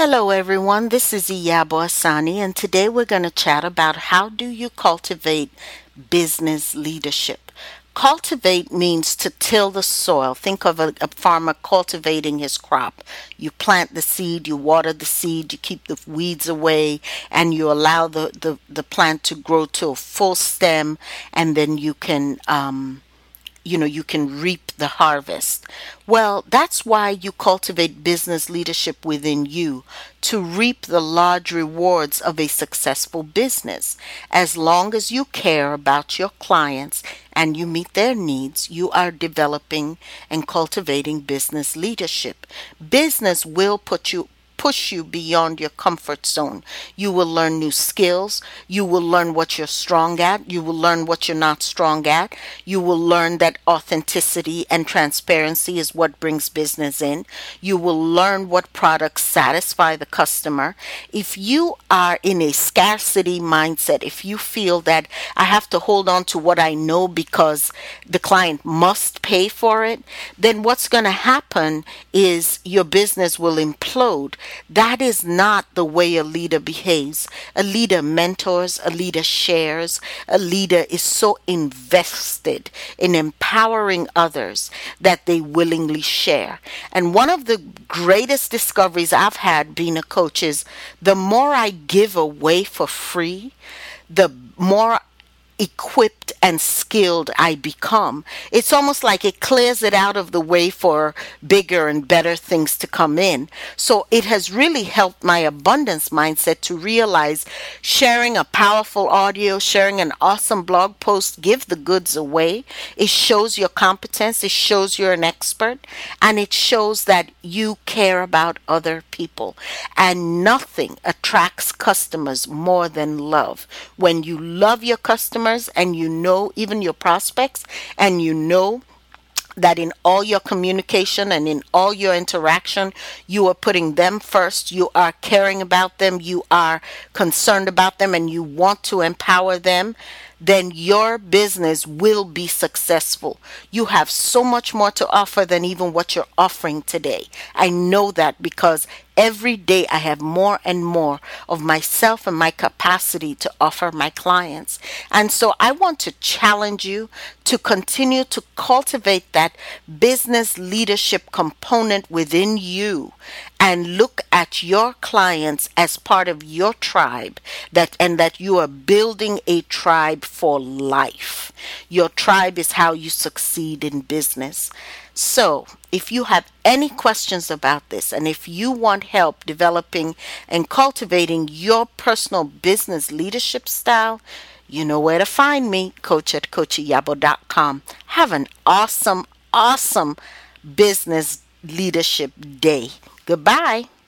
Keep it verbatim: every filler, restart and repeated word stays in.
Hello everyone, this is Iyabo Asani, and today we're going to chat about how do you cultivate business leadership. Cultivate means to till the soil. Think of a, a farmer cultivating his crop. You plant the seed, you water the seed, you keep the weeds away, and you allow the, the, the plant to grow to a full stem, and then you can um, you know you can reap the harvest. Well, that's why you cultivate business leadership within you, to reap the large rewards of a successful business. As long as you care about your clients and you meet their needs, you are developing and cultivating business leadership. Business will put you push you beyond your comfort zone. You will learn new skills. You will learn what you're strong at. You will learn what you're not strong at. You will learn that authenticity and transparency is what brings business in. You will learn what products satisfy the customer. If you are in a scarcity mindset, if you feel that I have to hold on to what I know because the client must pay for it, then what's going to happen is your business will implode. That is not the way a leader behaves. A leader mentors, a leader shares, a leader is so invested in empowering others that they willingly share. And one of the greatest discoveries I've had being a coach is the more I give away for free, the more equipped and skilled I become. It's almost like it clears it out of the way for bigger and better things to come in. So it has really helped my abundance mindset to realize sharing a powerful audio, sharing an awesome blog post, give the goods away. It shows your competence, it shows you're an expert, and it shows that you care about other people. And nothing attracts customers more than love. When you love your customers, and you know even your prospects, and you know that in all your communication and in all your interaction, you are putting them first, you are caring about them, you are concerned about them, and you want to empower them, then your business will be successful. You have so much more to offer than even what you're offering today. I know that because every day I have more and more of myself and my capacity to offer my clients. And so I want to challenge you to continue to cultivate that business leadership component within you and look at your clients as part of your tribe, that and that you are building a tribe for life. Your tribe is how you succeed in business. So, if you have any questions about this, and if you want help developing and cultivating your personal business leadership style, you know where to find me, coach at coach iyabo dot com. Have an awesome, awesome business leadership day. Goodbye.